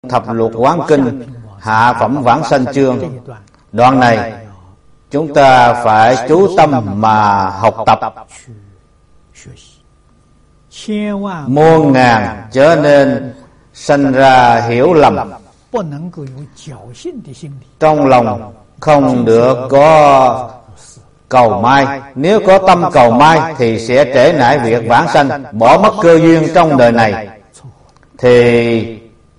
Thập Lục Quán Kinh Hạ Phẩm Vãng Sanh chương. Đoạn này chúng ta phải chú tâm mà học tập, muôn ngàn chớ nên sanh ra hiểu lầm. Trong lòng không được có cầu mai, nếu có tâm cầu mai thì sẽ trễ nải việc vãng sanh, bỏ mất cơ duyên trong đời này, thì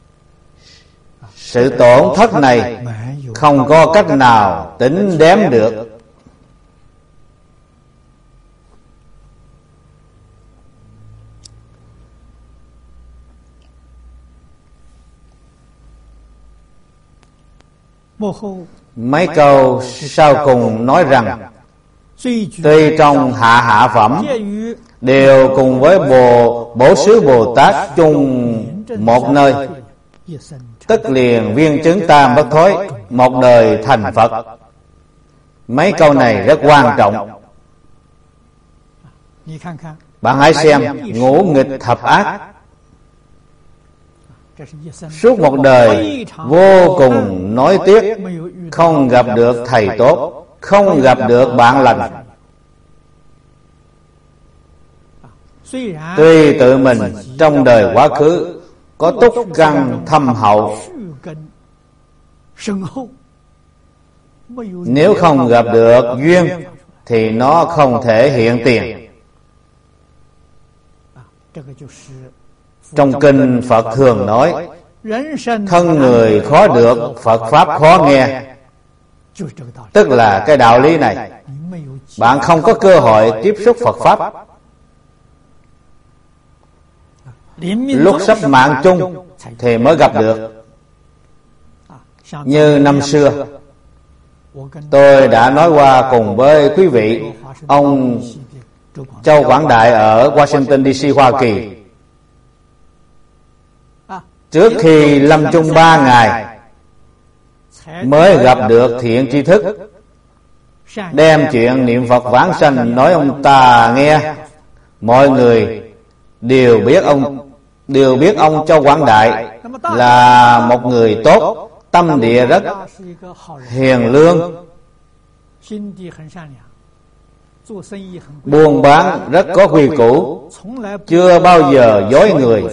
sự tổn thất này không có cách nào tính đếm được. Mấy câu sau cùng nói rằng tuy trong hạ phẩm đều cùng với Bổ Xứ Bồ Tát chung một nơi, tức liền viên chứng tam bất thối, một đời thành Phật. Mấy câu này rất quan trọng. Bạn hãy xem ngũ nghịch thập ác, suốt một đời vô cùng nối tiếc, không gặp được thầy tốt, không gặp được bạn lành. Tuy tự mình trong đời quá khứ có túc căn thâm hậu, nếu không gặp được duyên thì nó không thể hiện tiền. Trong kinh Phật thường nói thân người khó được, Phật Pháp khó nghe. Tức là cái đạo lý này, bạn không có cơ hội tiếp xúc Phật Pháp. Lúc sắp mạng chung thì mới gặp được. Như năm xưa tôi đã nói qua cùng với quý vị, ông Châu Quảng Đại ở Washington DC, Hoa Kỳ, trước khi lâm chung 3 ngày mới gặp được thiện tri thức, đem chuyện niệm Phật vãng sanh nói ông ta nghe. Mọi người đều biết ông Châu Quảng Đại là một người tốt, tâm địa rất hiền lương, buôn bán rất có quy củ, chưa bao giờ dối người,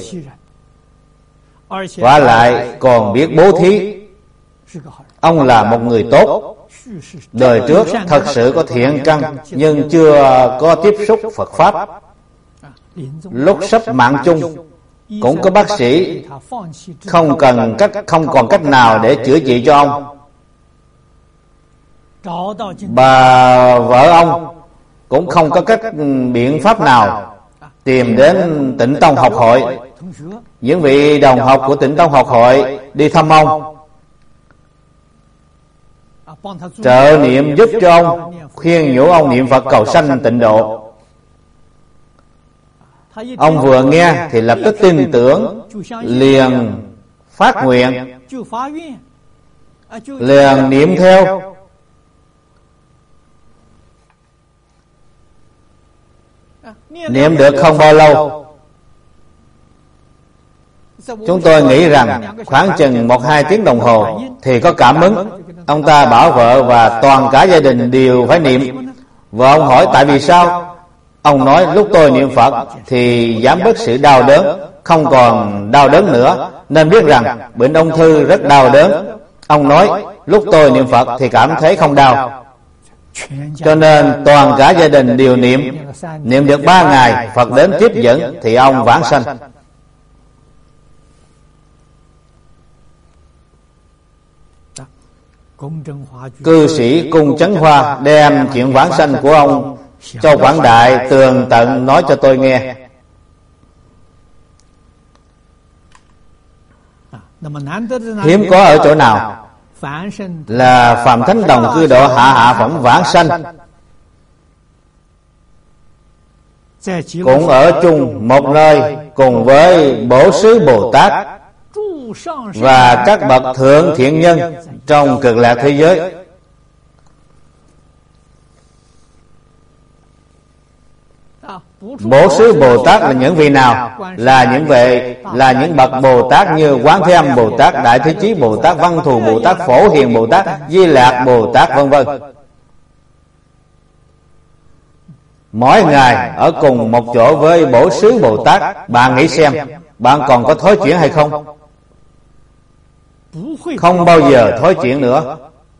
và lại còn biết bố thí. Ông là một người tốt, đời trước thật sự có thiện căn, nhưng chưa có tiếp xúc Phật Pháp. Lúc sắp mạng chung cũng có bác sĩ không còn cách nào để chữa trị cho ông. Bà vợ ông cũng không có biện pháp nào, tìm đến Tịnh Tông học hội. Những vị đồng học của Tịnh Tông học hội đi thăm ông, trợ niệm giúp cho ông, khuyên nhủ ông niệm Phật cầu sanh tịnh độ. Ông vừa nghe thì lập tức tin tưởng, liền phát nguyện, liền niệm theo. Niệm được không bao lâu, chúng tôi nghĩ rằng khoảng chừng 1-2 tiếng đồng hồ thì có cảm ứng. Ông ta bảo vợ và toàn cả gia đình đều phải niệm. Vợ ông hỏi tại vì sao? Ông nói lúc tôi niệm Phật thì giảm bớt sự đau đớn, không còn đau đớn nữa, nên biết rằng bệnh ung thư rất đau đớn. Ông nói lúc tôi niệm Phật thì cảm thấy không đau, cho nên toàn cả gia đình đều niệm được 3 ngày, Phật đến tiếp dẫn thì ông vãng sanh. Cư sĩ Cung Chấn Hoa đem chuyện vãng sanh của ông Châu Quảng Đại tường tận nói cho tôi nghe. Hiếm có ở chỗ nào là Phạm Thánh Đồng cư độ hạ phẩm vãng sanh cũng ở chung một nơi cùng với Bổ Xứ Bồ Tát và các bậc thượng thiện nhân trong Cực Lạc thế giới. Bổ xứ Bồ Tát là những vị nào? Là những bậc Bồ Tát như Quán Thế Âm Bồ Tát, Đại Thế Chí Bồ Tát, Văn Thù Bồ Tát, Phổ Hiền Bồ Tát, Di Lạc Bồ Tát, vân vân. Mỗi ngày ở cùng một chỗ với bổ xứ Bồ Tát, bạn nghĩ xem, bạn còn có thối chuyển hay không? Không bao giờ thối chuyển nữa.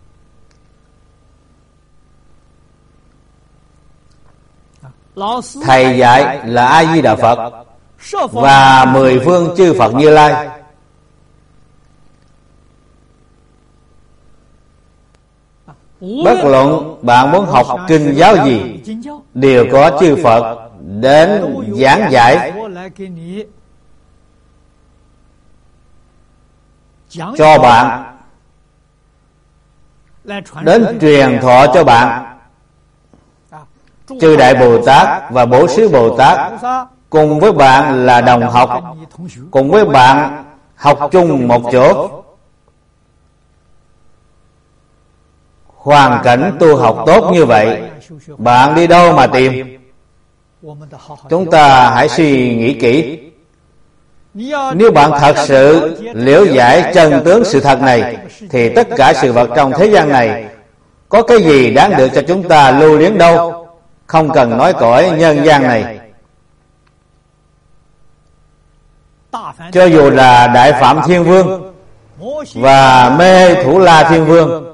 Thầy dạy là A Di Đà Phật và 10 phương chư Phật Như Lai. Bất luận bạn muốn học kinh giáo gì, đều có chư Phật đến giảng giải cho bạn, đến truyền thọ cho bạn. Chư Đại Bồ Tát và Bổ xứ Bồ Tát cùng với bạn là đồng học, cùng với bạn học chung một chỗ. Hoàn cảnh tu học tốt như vậy, bạn đi đâu mà tìm? Chúng ta hãy suy nghĩ kỹ. Nếu bạn thật sự liễu giải chân tướng sự thật này, thì tất cả sự vật trong thế gian này có cái gì đáng được cho chúng ta lưu luyến đâu. Không cần nói cõi nhân gian này. Cho dù là Đại Phạm Thiên Vương và Mê Thủ La Thiên Vương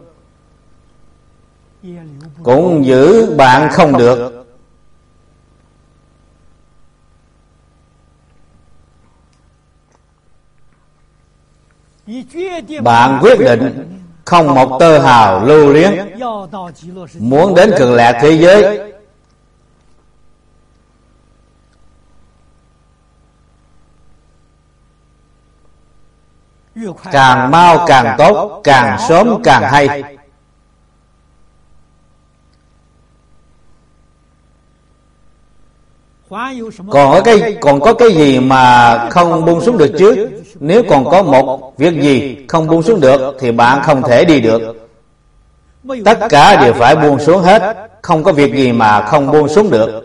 cũng giữ bạn không được. Bạn quyết định không một tơ hào lưu luyến, muốn đến Cực Lạc thế giới. Càng mau càng tốt, càng sớm càng hay. Còn có cái gì mà không buông xuống được chứ? Nếu còn có một việc gì không buông xuống được thì bạn không thể đi được. Tất cả đều phải buông xuống hết, không có việc gì mà không buông xuống được.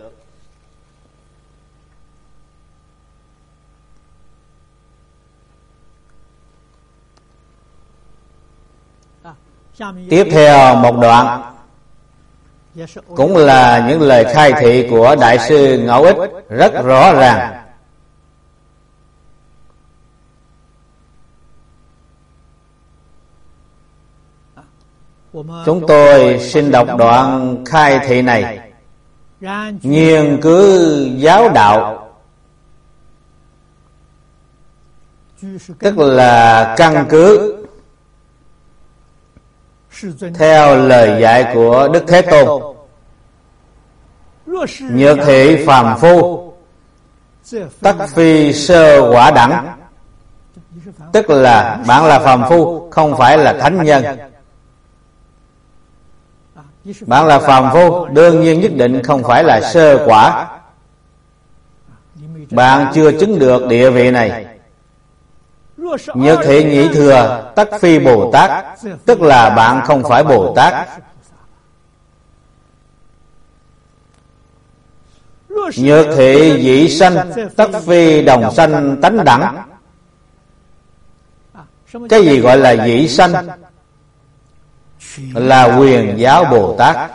Tiếp theo một đoạn cũng là những lời khai thị của Đại sư Ngẫu Ích rất rõ ràng. Chúng tôi xin đọc đoạn khai thị này. Nghiên cứu giáo đạo, tức là căn cứ theo lời dạy của Đức Thế Tôn. Nhược thị phàm phu, tất phi sơ quả đẳng. Tức là bạn là phàm phu, không phải là thánh nhân. Bạn là phàm phu, đương nhiên nhất định không phải là sơ quả. Bạn chưa chứng được địa vị này. Nhược thị nhị thừa, tất phi Bồ Tát, tức là bạn không phải Bồ Tát. Nhược thị dị sanh, tất phi đồng sanh tánh đẳng. Cái gì gọi là dị sanh? Là quyền giáo Bồ Tát.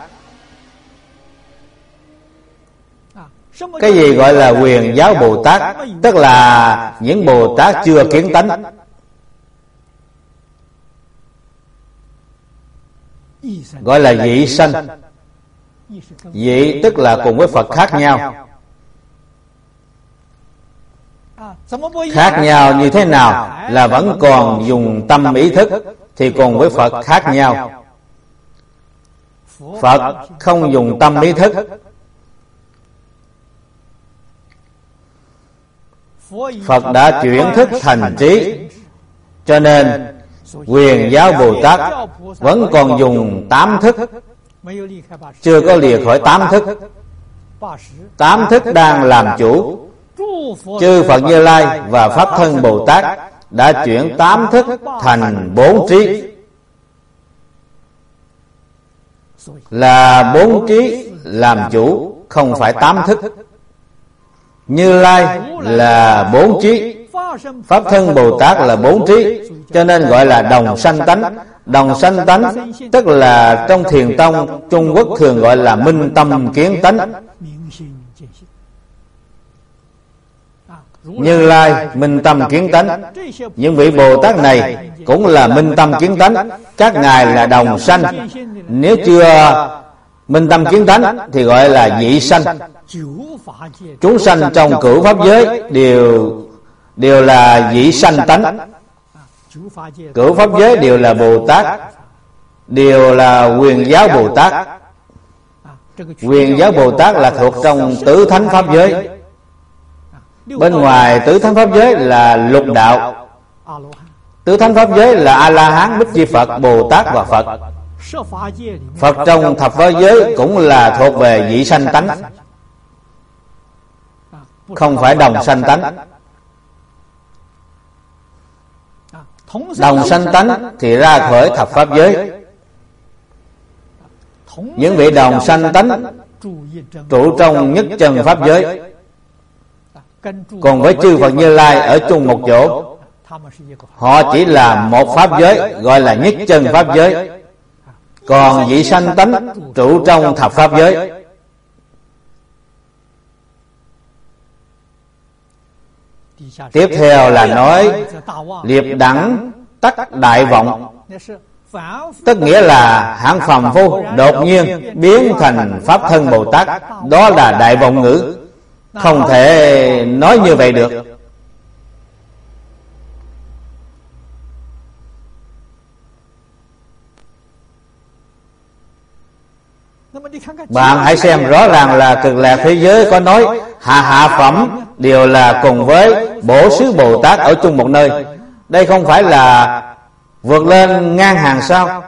Cái gì gọi là quyền giáo Bồ Tát? Tức là những Bồ Tát chưa kiến tánh. Gọi là dị sanh. Dị tức là cùng với Phật khác nhau. Khác nhau như thế nào? Là vẫn còn dùng tâm ý thức, thì cùng với Phật khác nhau. Phật không dùng tâm ý thức. Phật đã chuyển thức thành trí, cho nên quyền giáo Bồ Tát vẫn còn dùng 8 thức, chưa có lìa khỏi 8 thức. 8 thức đang làm chủ. Chư Phật Như Lai và Pháp Thân Bồ Tát đã chuyển 8 thức thành 4 trí. Là 4 trí làm chủ, không phải 8 thức. Như Lai là bốn trí, Pháp Thân Bồ Tát là bốn trí, cho nên gọi là đồng sanh tánh. Đồng sanh tánh tức là trong Thiền tông Trung Quốc thường gọi là minh tâm kiến tánh. Như Lai minh tâm kiến tánh, những vị Bồ Tát này cũng là minh tâm kiến tánh, các ngài là đồng sanh. Nếu chưa minh tâm kiến tánh thì gọi là dị sanh. Chúng sanh trong cửu pháp giới đều là dị sanh tánh. Cửu pháp giới đều là Bồ Tát, đều là quyền giáo Bồ Tát. Quyền giáo Bồ Tát là thuộc trong tứ thánh pháp giới. Bên ngoài tứ thánh pháp giới là lục đạo. Tứ thánh pháp giới là A-la-hán, Bích Chi Phật, Bồ Tát và Phật. Phật trong thập pháp giới cũng là thuộc về dị sanh tánh, không phải đồng sanh tánh. Đồng sanh tánh thì ra khỏi thập pháp giới. Những vị đồng sanh tánh trụ trong nhất chân pháp giới, còn với chư Phật Như Lai ở chung một chỗ. Họ chỉ là một pháp giới, gọi là nhất chân pháp giới. Còn vị sanh tánh trụ trong thập pháp giới. Tiếp theo là nói liệp đẳng tắc đại vọng, tức nghĩa là hạng phàm phu đột nhiên biến thành Pháp Thân Bồ Tát. Đó là đại vọng ngữ, không thể nói như vậy được. Bạn hãy xem rõ ràng là Cực Lạc thế giới có nói hạ phẩm đều là cùng với Bổ Xứ Bồ Tát ở chung một nơi. Đây không phải là vượt lên ngang hàng sao?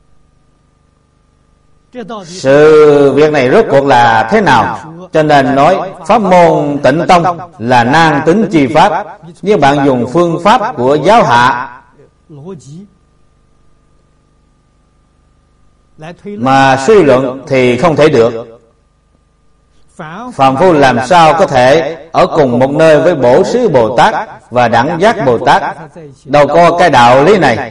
Sự việc này rốt cuộc là thế nào? Cho nên nói pháp môn Tịnh Tông là nan tính chi pháp. Nếu bạn dùng phương pháp của giáo hạ mà suy luận thì không thể được. Phàm phu làm sao có thể ở cùng một nơi với Bổ Xứ Bồ Tát và Đẳng Giác Bồ Tát? Đâu có cái đạo lý này.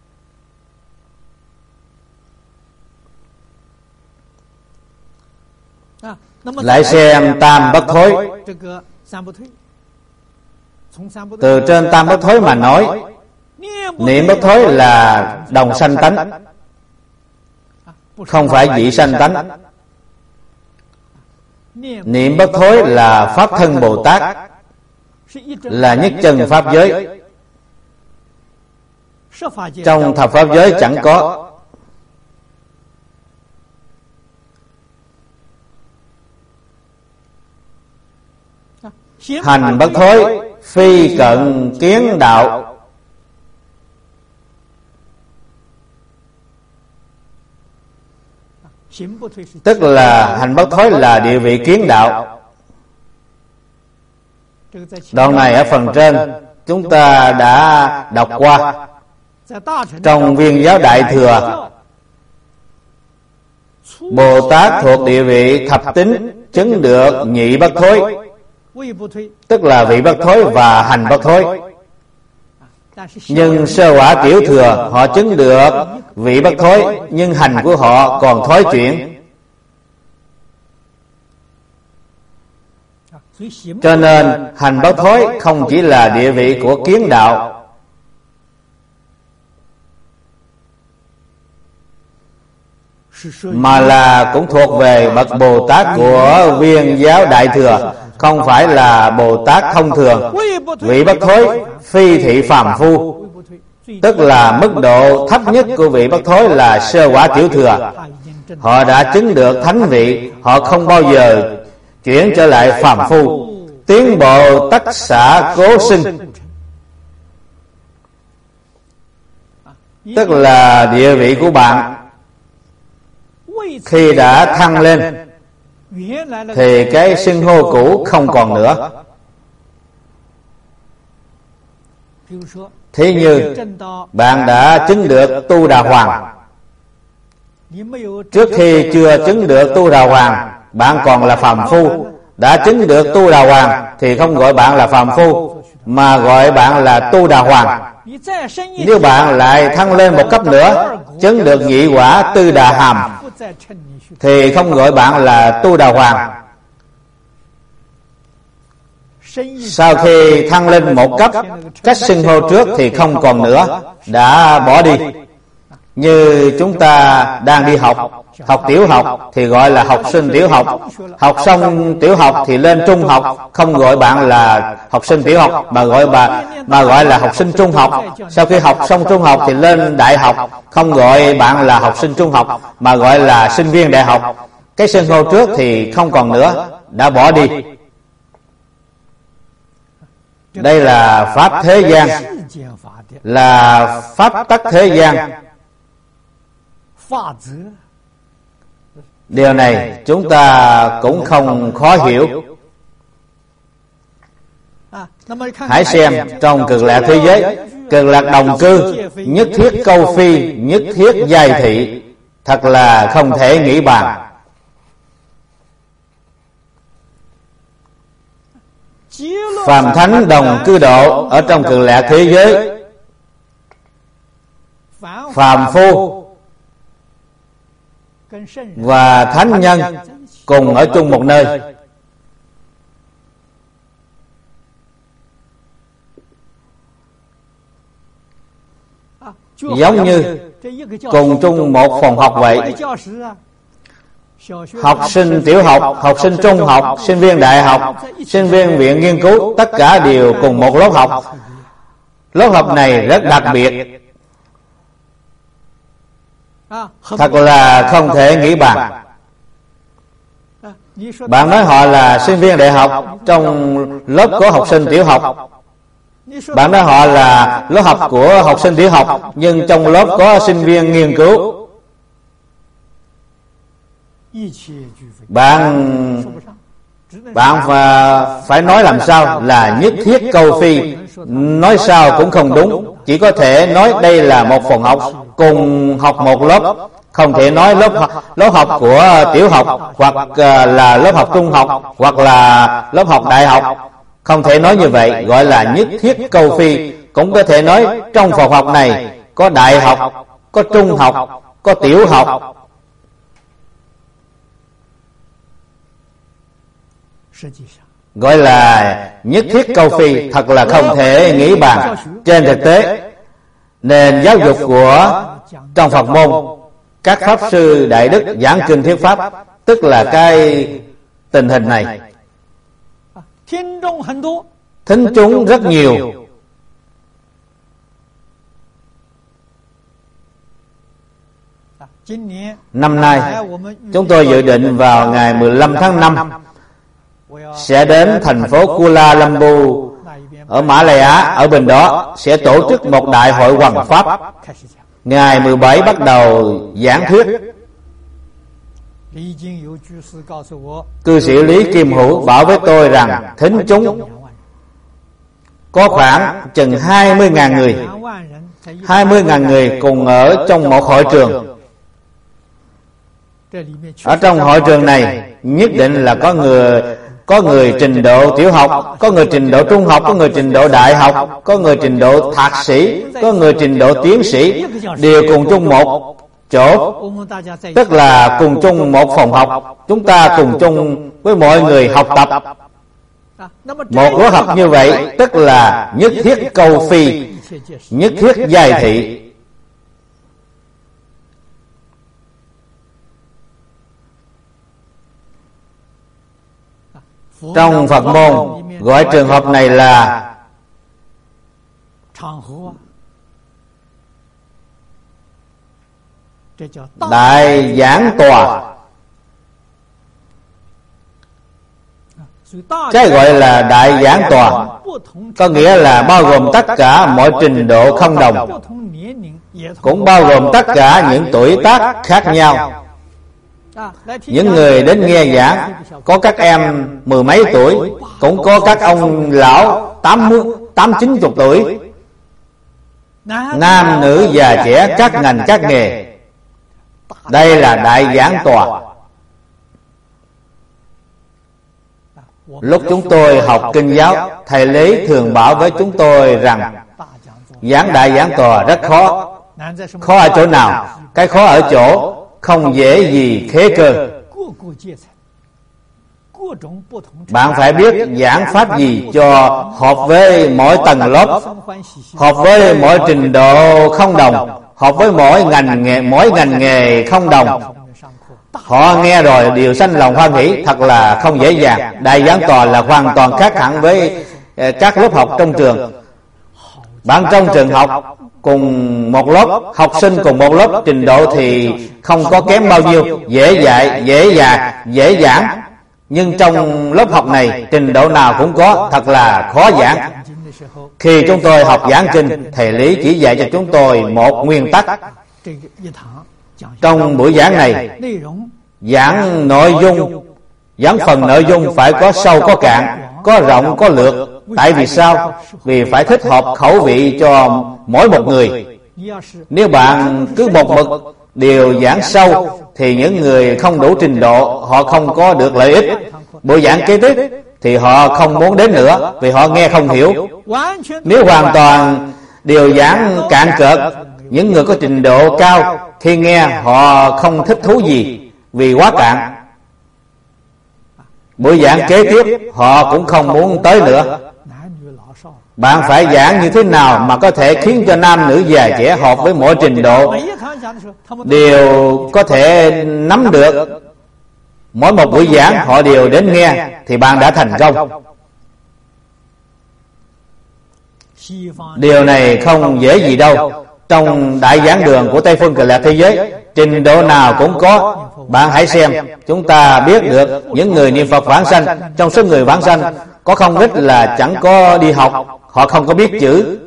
Lại xem tam bất thối. Từ trên tam bất thối mà nói, niệm bất thối là đồng sanh tánh, không phải dị sanh tánh. Niệm bất thối là Pháp Thân Bồ Tát, là nhất chân pháp giới. Trong thập pháp giới chẳng có. Hành bất thối phi cận kiến đạo, tức là hành bất thối là địa vị kiến đạo. Đoạn này ở phần trên chúng ta đã đọc qua. Trong Viên Giáo Đại Thừa, Bồ Tát thuộc địa vị thập tín chứng được nhị bất thối, tức là vị bất thối và hành bất thối. Nhưng sơ quả tiểu thừa họ chứng được vị bất thối, nhưng hành của họ còn thối chuyển. Cho nên hành bất thối không chỉ là địa vị của kiến đạo, mà là cũng thuộc về bậc Bồ Tát của Viên Giáo Đại Thừa, không phải là Bồ Tát thông thường. Vị bất thối phi thị phàm phu, tức là mức độ thấp nhất của vị bất thối là sơ quả tiểu thừa. Họ đã chứng được thánh vị, họ không bao giờ chuyển trở lại phàm phu, tiến bộ tất xả cố sinh, tức là địa vị của bạn khi đã thăng lên thì cái xưng hô cũ không còn nữa. Thế như bạn đã chứng được Tu Đà Hoàng, trước khi chưa chứng được Tu Đà Hoàng bạn còn là phàm phu, đã chứng được tu đà hoàng thì không gọi bạn là phàm phu, mà gọi bạn là tu đà hoàng. Nếu bạn lại thăng lên một cấp nữa, chứng được nhị quả tư đà hàm, thì không gọi bạn là tu đà hoàng. Sau khi thăng lên một cấp, cách xưng hô trước thì không còn nữa, đã bỏ đi. Như chúng ta đang đi học tiểu học thì gọi là học sinh tiểu học, học xong tiểu học thì lên trung học, không gọi bạn là học sinh tiểu học mà gọi là học sinh trung học. Sau khi học xong trung học thì lên đại học, không gọi bạn là học sinh trung học mà gọi là sinh viên đại học. Cái xưng hô trước thì không còn nữa, đã bỏ đi. Đây là pháp thế gian, là pháp tắc thế gian. Điều này chúng ta cũng không khó hiểu. Hãy xem trong Cực Lạc thế giới, Cực Lạc đồng cư, nhất thiết câu phi, nhất thiết giai thị, thật là không thể nghĩ bàn. Phàm thánh đồng cư độ ở trong Cực Lạc thế giới, phàm phu và thánh nhân cùng ở chung một nơi. Giống như cùng chung một phòng học vậy. Học sinh tiểu học, học sinh trung học, sinh viên đại học, sinh viên viện nghiên cứu, tất cả đều cùng một lớp học. Lớp học này rất đặc biệt, thật là không thể nghĩ bàn. Bạn nói họ là sinh viên đại học, trong lớp có học sinh tiểu học. Bạn nói họ là lớp học của học sinh tiểu học, nhưng trong lớp có sinh viên nghiên cứu. Bạn phải nói làm sao là nhất thiết câu phi, nói sao cũng không đúng. Chỉ có thể nói đây là một phòng học, cùng học một lớp. Không thể nói lớp học của tiểu học, hoặc là lớp học trung học, hoặc là lớp học đại học. Không thể nói như vậy, gọi là nhất thiết câu phi. Cũng có thể nói trong phòng học này có đại học, có trung học, có tiểu học. Gọi là nhất thiết câu phi, thật là không thể nghĩ bàn. Trên thực tế, nền giáo dục của trong Phật môn, các pháp sư đại đức giảng kinh thuyết pháp, tức là cái tình hình này. Thính chúng rất nhiều. Năm nay chúng tôi dự định vào ngày 15 tháng 5 sẽ đến thành phố Kuala Lumpur ở Mã Lai Á, ở bên đó sẽ tổ chức một đại hội hoằng pháp. Ngày 17 bắt đầu giảng thuyết. Cư sĩ Lý Kim Hữu bảo với tôi rằng thính chúng có khoảng chừng 20.000 người. 20.000 người cùng ở trong một hội trường. Ở trong hội trường này nhất định là có người trình độ tiểu học, có người trình độ trung học, có người trình độ đại học, có người trình độ thạc sĩ, có người trình độ tiến sĩ, đều cùng chung một chỗ, tức là cùng chung một phòng học. Chúng ta cùng chung với mọi người học tập. Một lớp học như vậy tức là nhất thiết câu phi, nhất thiết giai thị. Trong Phật môn gọi trường hợp này là đại giảng tòa. Cái gọi là đại giảng tòa có nghĩa là bao gồm tất cả mọi trình độ không đồng, cũng bao gồm tất cả những tuổi tác khác nhau. Những người đến nghe giảng có các em mười mấy tuổi, cũng có các ông lão 80-90 tuổi, nam nữ già trẻ, các ngành các nghề. Đây là đại giảng tòa. Lúc chúng tôi học kinh giáo, thầy Lý thường bảo với chúng tôi rằng giảng đại giảng tòa rất khó. Khó ở chỗ nào? Cái khó ở chỗ không dễ gì khế cơ. Bạn phải biết giảng pháp gì cho hợp với mỗi tầng lớp, hợp với mỗi trình độ không đồng, hợp với mỗi ngành nghề không đồng. Họ nghe rồi đều sanh lòng hoan hỷ, thật là không dễ dàng. Đại giảng tòa là hoàn toàn khác hẳn với các lớp học trong trường. Bạn trong trường học cùng một lớp, học sinh cùng một lớp, trình độ thì không có kém bao nhiêu, dễ dạy, dễ giảng. Nhưng trong lớp học này, trình độ nào cũng có, thật là khó giảng. Khi chúng tôi học giảng kinh, thầy Lý chỉ dạy cho chúng tôi một nguyên tắc. Trong buổi giảng này, giảng phần nội dung phải có sâu có cạn, có rộng có lược. Tại vì sao? Vì phải thích hợp khẩu vị cho mỗi một người. Nếu bạn cứ một mực đều giảng sâu thì những người không đủ trình độ họ không có được lợi ích. Buổi giảng kế tiếp thì họ không muốn đến nữa vì họ nghe không hiểu. Nếu hoàn toàn đều giảng cạn cợt, những người có trình độ cao khi nghe họ không thích thú gì vì quá cạn. Buổi giảng kế tiếp họ cũng không muốn tới nữa. Bạn phải giảng như thế nào mà có thể khiến cho nam nữ già trẻ hợp với mỗi trình độ đều có thể nắm được. Mỗi một buổi giảng họ đều đến nghe thì bạn đã thành công. Điều này không dễ gì đâu. Trong đại giảng đường của Tây Phương Cực Lạc thế giới, trình độ nào cũng có. Bạn hãy xem, chúng ta biết được những người niệm Phật vãng sanh. Trong số người vãng sanh có không ít là chẳng có đi học, họ không có biết chữ.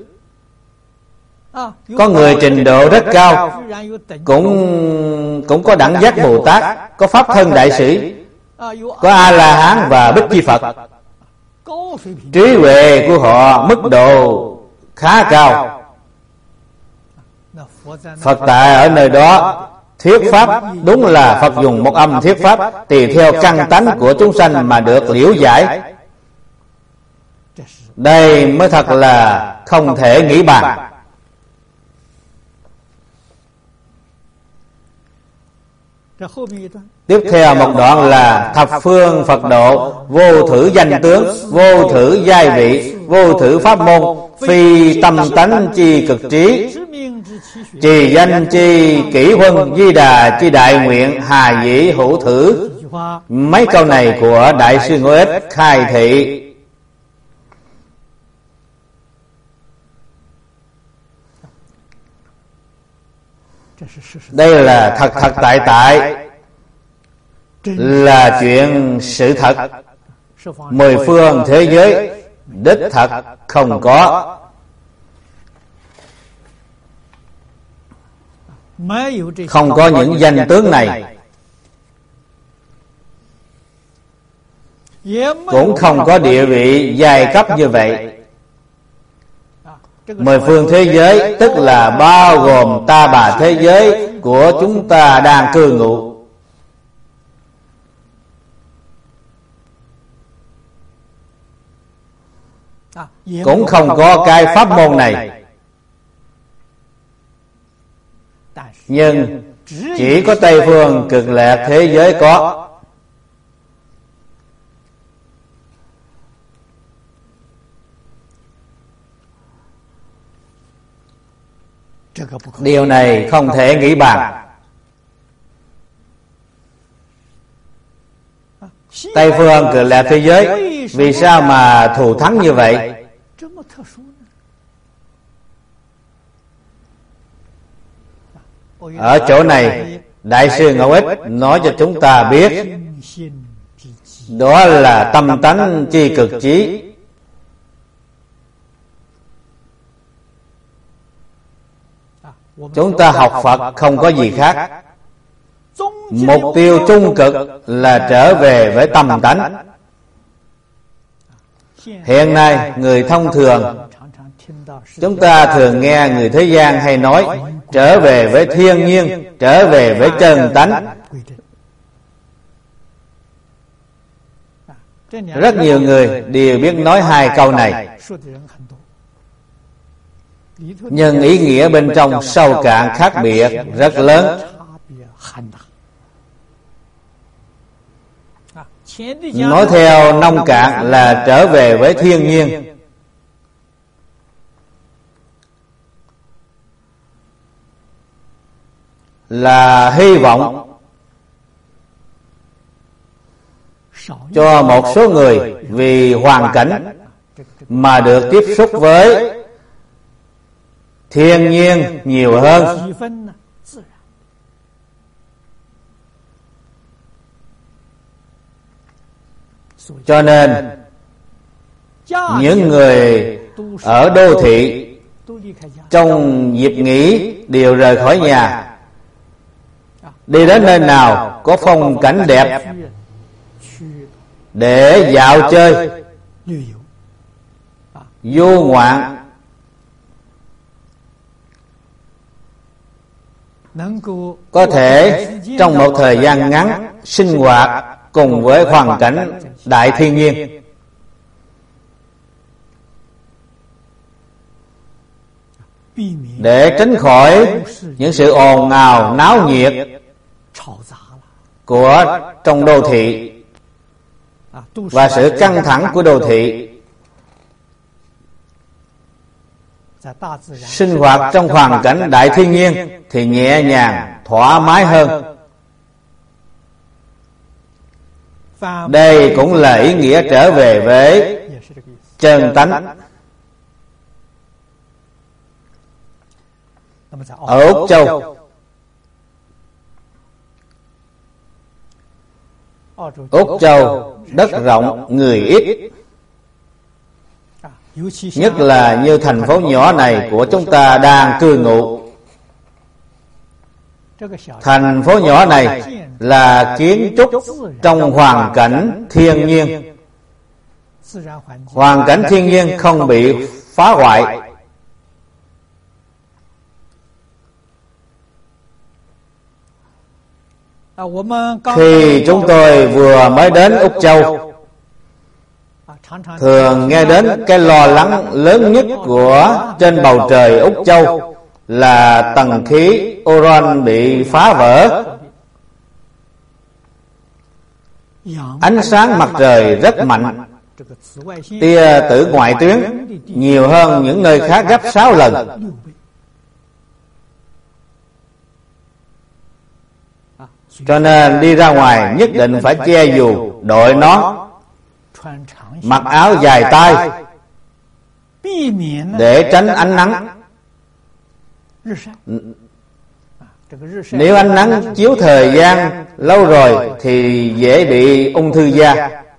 Có người trình độ rất cao, cũng có đẳng giác Bồ Tát, có pháp thân đại sĩ, có A-la-hán và Bích Chi Phật. Trí huệ của họ mức độ khá cao. Phật tại ở nơi đó thuyết pháp, đúng là Phật dùng một âm thuyết pháp, tùy theo căn tánh của chúng sanh mà được liễu giải. Đây mới thật là không thể nghĩ bàn. Tiếp theo một đoạn là thập phương Phật độ, vô thử danh tướng, vô thử giai vị, vô thử pháp môn, phi tâm tánh chi cực trí, trì danh chi kỷ huân, di đà chi đại nguyện, hà dĩ hữu thử. Mấy câu này của Đại sư Ngô Ích khai thị. Đây là thật tại, là chuyện sự thật. Mười phương thế giới đích thật không có. Không có những danh tướng này, cũng không có địa vị giai cấp như vậy. Mười phương thế giới tức là bao gồm ta bà thế giới của chúng ta đang cư ngụ. Cũng không có cái pháp môn này. Nhưng chỉ có Tây Phương Cực Lạc thế giới có. Điều này không thể nghĩ bàn. Tây Phương Cực Lạc thế giới vì sao mà thù thắng như vậy? Ở chỗ này Đại sư Ngẫu Ích nói cho chúng ta biết, đó là tâm tánh chi cực trí. Chúng ta học Phật không có gì khác. Mục tiêu trung cực là trở về với tâm tánh. Hiện nay người thông thường, chúng ta thường nghe người thế gian hay nói trở về với thiên nhiên, trở về với chân tánh. Rất nhiều người đều biết nói hai câu này, nhưng ý nghĩa bên trong sâu cạn khác biệt rất lớn. Nói theo nông cạn là trở về với thiên nhiên. Là hy vọng cho một số người vì hoàn cảnh mà được tiếp xúc với thiên nhiên nhiều hơn. Cho nên những người ở đô thị trong dịp nghỉ đều rời khỏi nhà, đi đến nơi nào có phong cảnh đẹp để dạo chơi, du ngoạn, có thể trong một thời gian ngắn sinh hoạt cùng với hoàn cảnh đại thiên nhiên. Để tránh khỏi những sự ồn ào náo nhiệt của trong đô thị và sự căng thẳng của đô thị, sinh hoạt trong hoàn cảnh đại thiên nhiên thì nhẹ nhàng, thoải mái hơn. Đây cũng là ý nghĩa trở về với chân tánh. Ở Úc Châu, đất rộng người ít, nhất là như thành phố nhỏ này của chúng ta đang cư ngụ. Thành phố nhỏ này là kiến trúc trong hoàn cảnh thiên nhiên. Hoàn cảnh thiên nhiên không bị phá hoại. Khi chúng tôi vừa mới đến Úc Châu, thường nghe đến cái lo lắng lớn nhất của trên bầu trời Úc Châu là tầng khí oron bị phá vỡ. Ánh sáng mặt trời rất mạnh, tia tử ngoại tuyến nhiều hơn những nơi khác gấp 6 lần. Cho nên đi ra ngoài nhất định phải che dù, đội nón, mặc áo dài tay để tránh ánh nắng. Nếu ánh nắng chiếu thời gian lâu rồi thì dễ bị ung thư da.